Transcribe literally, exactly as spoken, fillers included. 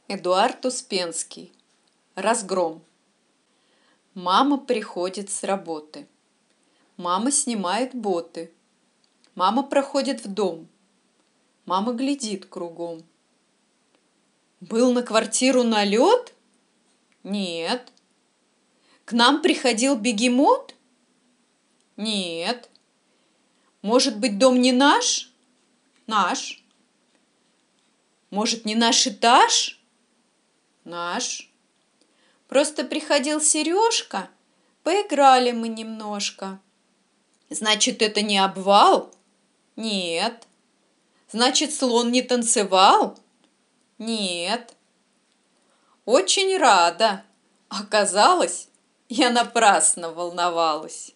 Эдуард Успенский. Разгром. Мама приходит с работы. Мама снимает боты. Мама проходит в дом. Мама глядит кругом. Был на квартиру налет? Нет. К нам приходил бегемот? Нет. Может быть, дом не наш? Наш. Может, не наш этаж? Наш. Просто приходил Сережка, поиграли мы немножко. Значит, это не обвал? Нет. Значит, слон не танцевал? Нет. Очень рада. Оказалось, я напрасно волновалась.